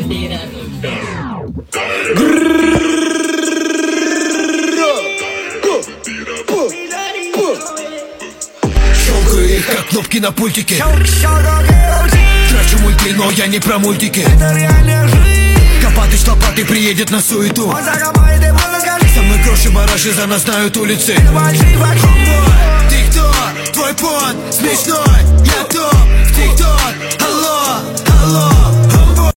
Щелкаю их, как кнопки на пультике. Трачу мульти, но я не про мультики. Копатыч лопатой приедет на суету. Со мной кроши бараши, за нас знают улицы. Ты кто? Твой пон смешной. Я топ в ТикТок. Алло, алло.